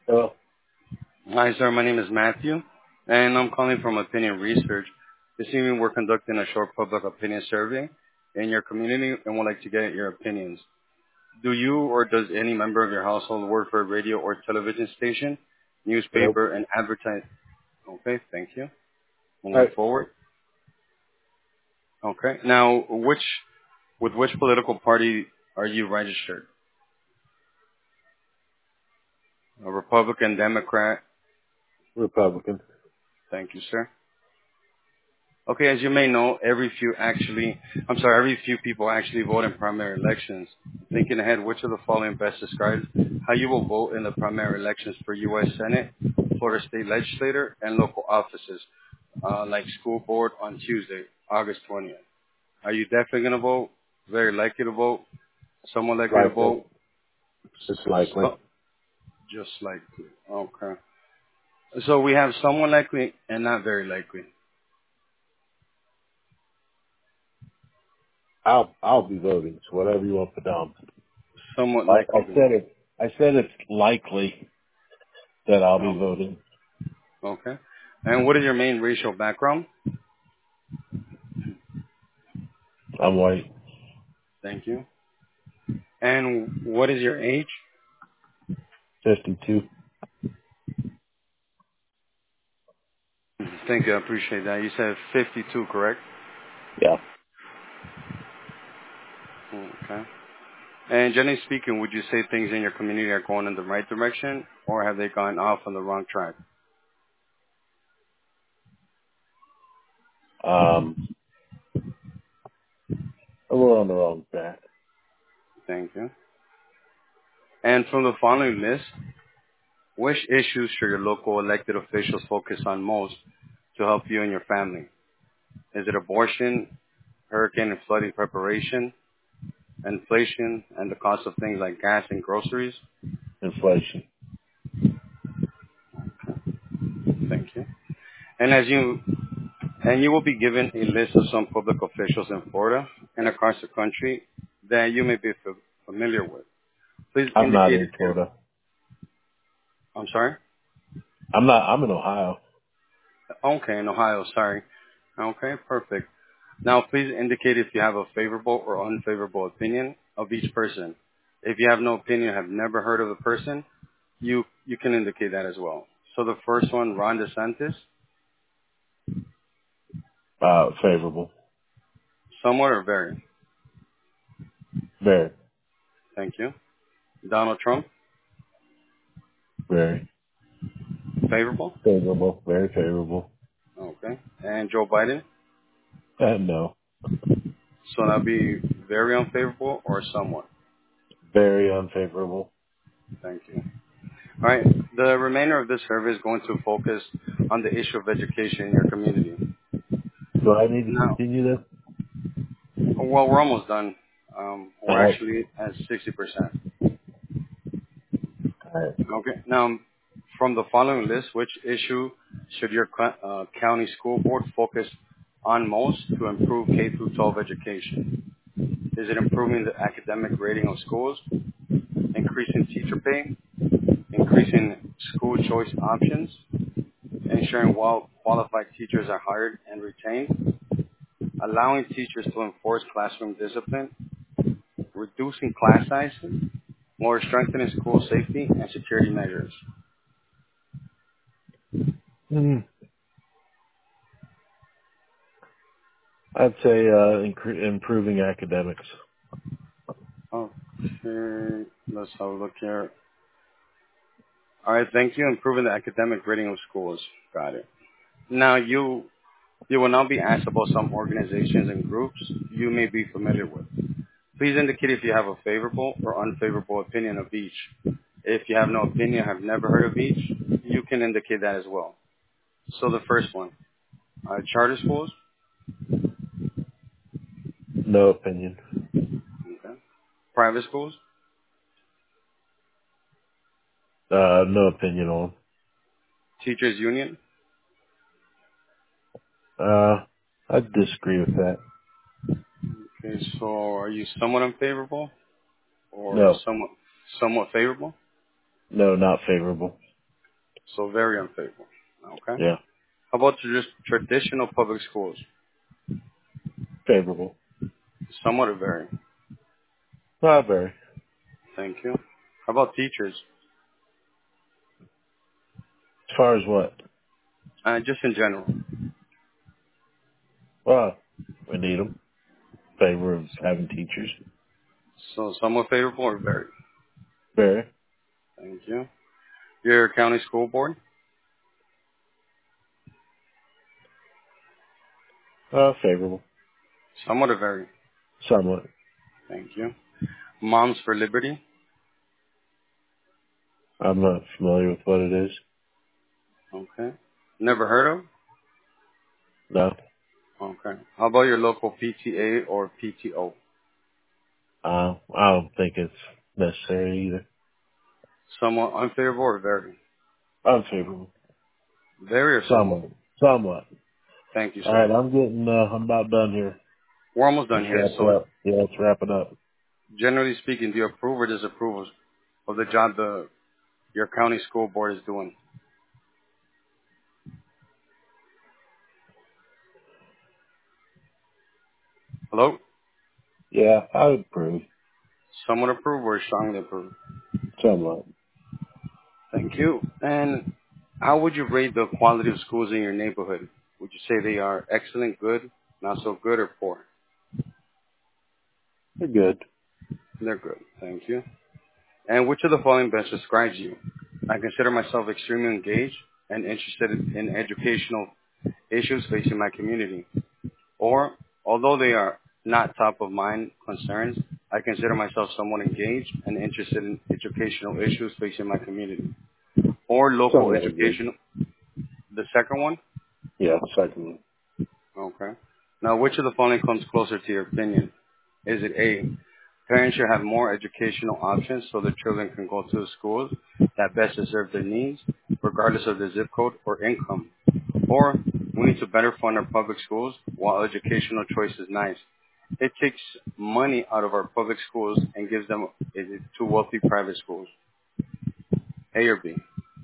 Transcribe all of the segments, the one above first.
Oh, Hi, sir. My name is Matthew, and I'm calling from Opinion Research. This evening, we're conducting a short public opinion survey in your community, and would like to get your opinions. Do you or does any member of your household work for a radio or television station, nope. newspaper, and advertise? Okay, thank you. All Moving right. forward. Okay. Now, with which political party are you registered? A Republican, Democrat? Republican. Thank you, sir. Okay, as you may know, every few people actually vote in primary elections. Thinking ahead, which of the following best describes how you will vote in the primary elections for U.S. Senate, Florida State Legislature, and local offices, like school board on Tuesday, August 20th? Are you definitely going to vote? Very likely to vote? Somewhat likely to Likely. vote? Just likely. So, just likely. Okay. So we have somewhat likely and not very likely. I'll be voting. So whatever you want to put down. Somewhat I likely to said vote. it. I said it's likely that I'll be Oh, voting. okay. And what is your main racial background? I'm white. Thank you. And what is your age? 52. Thank you. I appreciate that. You said 52, correct? Yeah. Okay. And generally speaking, would you say things in your community are going in the right direction, or have they gone off on the wrong track? Um, a little on the wrong track. Thank you. And from the following list, which issues should your local elected officials focus on most to help you and your family? Is it abortion, hurricane and flooding preparation, inflation, and the cost of things like gas and groceries? Inflation. Thank you. And you will be given a list of some public officials in Florida and across the country that you may be familiar with. Please I'm not indicate in if you. Florida. I'm sorry. I'm not. I'm in Ohio. Okay, in Ohio. Sorry. Okay, perfect. Now, please indicate if you have a favorable or unfavorable opinion of each person. If you have no opinion, have never heard of the person, you can indicate that as well. So the first one, Ron DeSantis, Favorable. somewhat or very. Very. Thank you. Donald Trump, Very. favorable. Favorable. Very favorable. Okay. And Joe Biden. No. So that'd be very unfavorable or somewhat. Very unfavorable. Thank you. All right. The remainder of this survey is going to focus on the issue of education in your community. Do I need to Now, continue this? well, we're almost done. All We're right. actually at 60%. All right. Okay. Now, from the following list, which issue should your county school board focus on most to improve K through 12 education? Is it improving the academic rating of schools, increasing teacher pay, increasing school choice options, ensuring well-qualified teachers are hired and retained, allowing teachers to enforce classroom discipline, reducing class sizes, or strengthening school safety and security measures? Hmm. I'd say improving academics. Okay, let's have a look here. All right, thank you. Improving the academic rating of schools. Got it. Now, you will now be asked about some organizations and groups you may be familiar with. Please indicate if you have a favorable or unfavorable opinion of each. If you have no opinion, have never heard of each, you can indicate that as well. So the first one, charter schools, No opinion. okay. Private schools, No opinion on. teachers union. I disagree with that. Okay, so are you somewhat unfavorable or No. somewhat favorable? No, not favorable. So very unfavorable. Okay. Yeah. How about just traditional public schools? Favorable. Somewhat or very. Not very. Thank you. How about teachers? As far as what? Just in general. Well, we need them. Favor of having teachers. So somewhat favorable or very. Very. Thank you. Your county school board? Favorable. Somewhat or very. Somewhat. Thank you. Moms for Liberty? I'm not familiar with what it is. Okay. Never heard of? No. Okay. How about your local PTA or PTO? I don't think it's necessary either. Somewhat unfavorable or very? Unfavorable. Very or somewhat? Somewhat. Somewhat. Thank you, All sir. right, I'm about done here. We're almost done Let's here. wrap it So up. Yeah, let's wrap it up. generally speaking, do you approve or disapprove of the job your county school board is doing? Hello? Yeah, I would approve. Somewhat approve or strongly approve? Somewhat. Thank you. And how would you rate the quality of schools in your neighborhood? Would you say they are excellent, good, not so good, or poor? They're good. They're good. Thank you. And which of the following best describes you? I consider myself extremely engaged and interested in educational issues facing my community. Or, although they are not top of mind concerns, I consider myself somewhat engaged and interested in educational issues facing my community. Or local Somewhat good. education. The second one? Yeah, second. Okay. Now, which of the following comes closer to your opinion? Is it A, parents should have more educational options so their children can go to the schools that best serve their needs, regardless of their zip code or income? Or, we need to better fund our public schools while educational choice is nice. It takes money out of our public schools and gives them to wealthy private schools. A or B?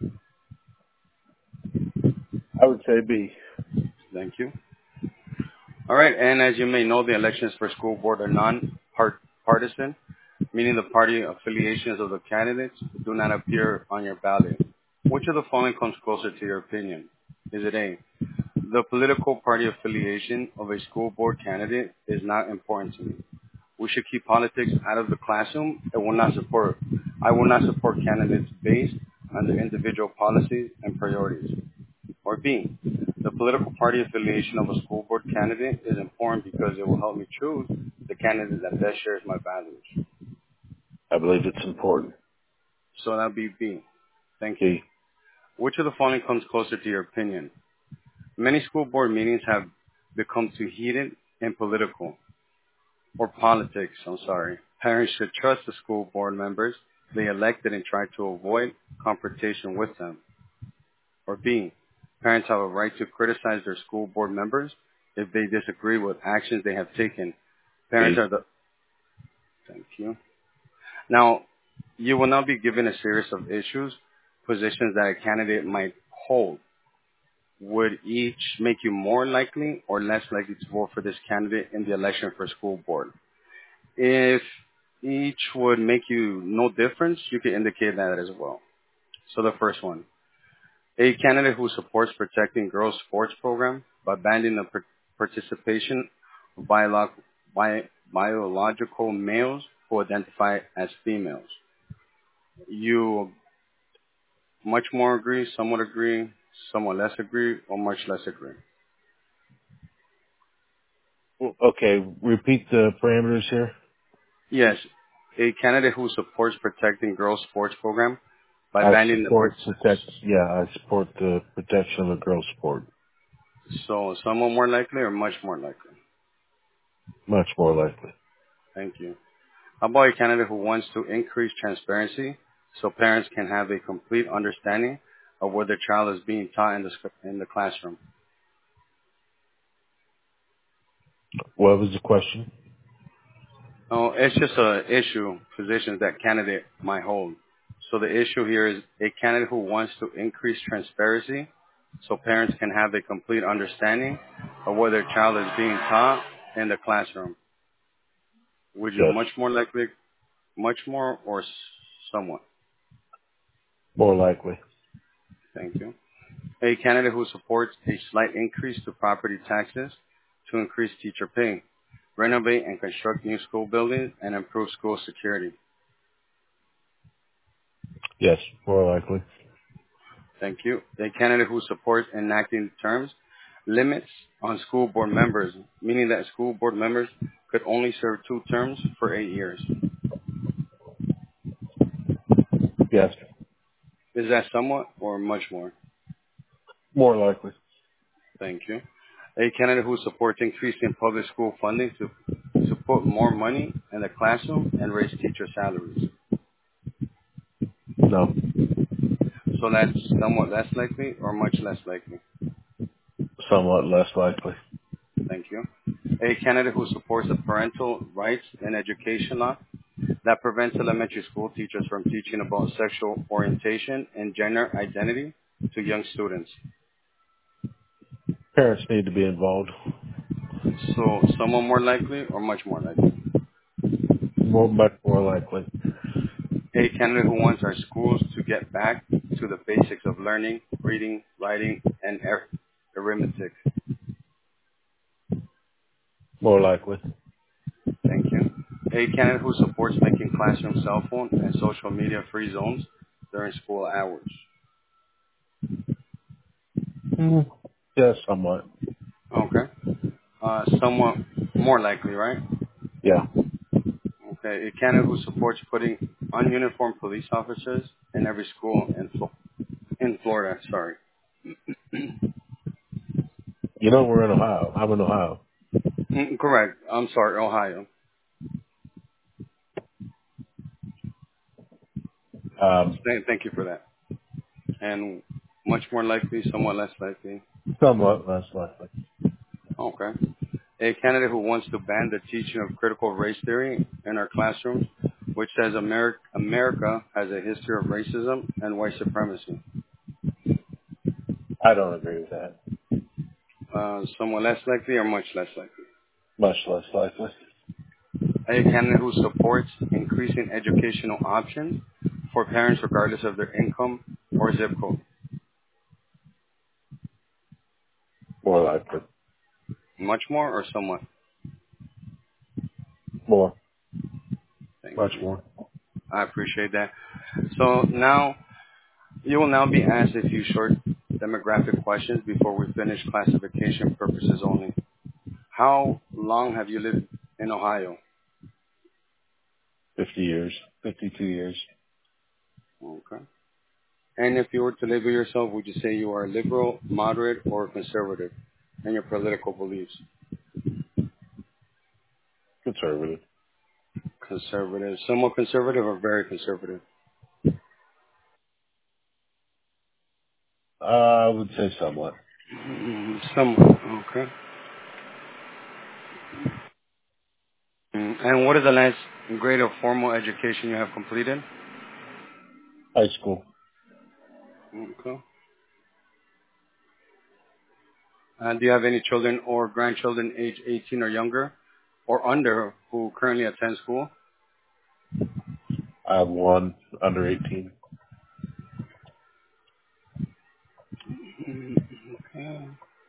I would say B. Thank you. All right, and as you may know, the elections for school board are non-partisan, meaning the party affiliations of the candidates do not appear on your ballot. Which of the following comes closer to your opinion? Is it A, the political party affiliation of a school board candidate is not important to me. We should keep politics out of the classroom and I will not support candidates based on their individual policies and priorities. Or B, the political party affiliation of a school board candidate is important because it will help me choose the candidate that best shares my values. I believe it's important. So that'd be B. Thank you. B. Which of the following comes closer to your opinion? Many school board meetings have become too heated and political. Or politics, I'm sorry. Parents should trust the school board members they elected and try to avoid confrontation with them. Or B, parents have a right to criticize their school board members if they disagree with actions they have taken. Parents B. are the... Thank you. Now, you will now be given a series of issues, positions that a candidate might hold. Would each make you more likely or less likely to vote for this candidate in the election for school board? If each would make you no difference, you can indicate that as well. So the first one, a candidate who supports protecting girls' sports program by banning the participation of biological males who identify as females. You much more agree, somewhat less agree, or much less agree. Okay, repeat the parameters here. Yes, a candidate who supports protecting girls' sports program by I banning support I support the protection of the girls' sport. So somewhat more likely or much more likely? Much more likely. Thank you. How about a candidate who wants to increase transparency so parents can have a complete understanding of what their child is being taught in the classroom? What was the question? Oh, it's just a issue, positions that candidate might hold. So the issue here is a candidate who wants to increase transparency so parents can have a complete understanding of what their child is being taught in the classroom. Would you Yes. much more or somewhat? More likely. Thank you. A candidate who supports a slight increase to property taxes to increase teacher pay, renovate and construct new school buildings, and improve school security. Yes. More likely. Thank you. A candidate who supports enacting terms limits on school board members, meaning that school board members could only serve 2 terms for 8 years. Yes. Is that somewhat or much more? More likely. Thank you. A candidate who supports increasing public school funding to put more money in the classroom and raise teacher salaries. No. So that's somewhat less likely or much less likely? Somewhat less likely. Thank you. A candidate who supports the parental rights and education law that prevents elementary school teachers from teaching about sexual orientation and gender identity to young students. Parents need to be involved. So someone more likely or much more likely? Much more likely. A candidate who wants our schools to get back to the basics of learning, reading, writing, and arithmetic. More likely. Thank you. A candidate who supports making classroom cell phone and social media free zones during school hours. Mm. Yes. Somewhat. Okay. Somewhat more likely, right? Yeah. Okay. A candidate who supports putting ununiformed police officers in every school in Florida. Sorry. You know we're in Ohio. I'm in Ohio. Correct. I'm sorry, Ohio. Thank you for that. And much more likely, somewhat less likely. Somewhat less likely. Okay. A candidate who wants to ban the teaching of critical race theory in our classrooms, which says America has a history of racism and white supremacy. I don't agree with that. Somewhat less likely or much less likely. Much less likely. A candidate who supports increasing educational options for parents regardless of their income or zip code. More likely. Much more or somewhat? More. Thank Much you. more. I appreciate that. So now, you will now be asked a few short demographic questions before we finish classification purposes only. How long have you lived in Ohio? 50 years. 52 years. Okay. And if you were to label yourself, would you say you are liberal, moderate, or conservative in your political beliefs? Conservative. Conservative. Somewhat conservative or very conservative? I would say somewhat. Somewhat. Okay. And what is the last grade of formal education you have completed? High school. Okay. Do you have any children or grandchildren age 18 or younger or under who currently attend school? I have one under 18. Okay.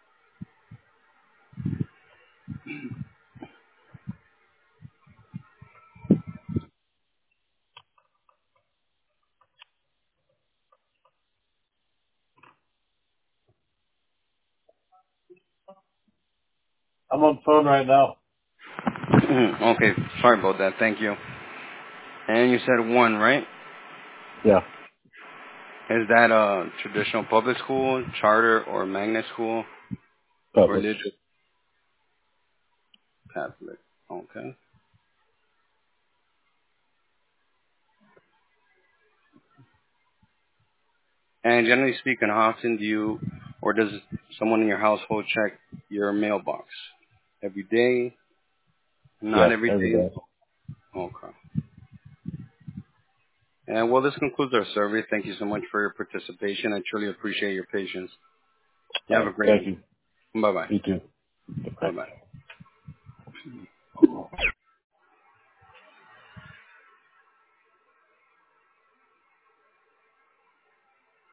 I'm on the phone right now. Okay, sorry about that. Thank you. And you said one, right? Yeah. Is that a traditional public school, charter, or magnet school? Public. Religious, Catholic. Okay. And generally speaking, how often do you, or does someone in your household check your mailbox? Every day? Not Yeah. every Every day? day. Okay. And well, this concludes our survey. Thank you so much for your participation. I truly appreciate your patience. You All have a right. great Thank one. you. Bye-bye. You too. Bye. Bye-bye.